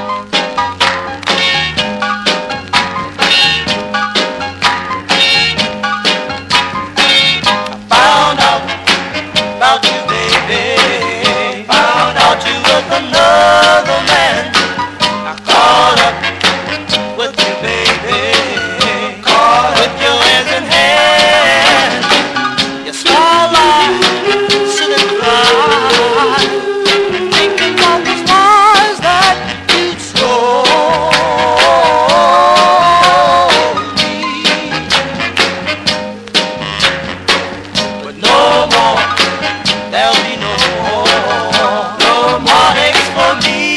Found out about you, baby. Found out you was another man. I caught up with you, baby. Caught with your hands in hand. You smile like sit and cry, thinking of those lies that you told me. But no more, there'll be no more heartaches for me.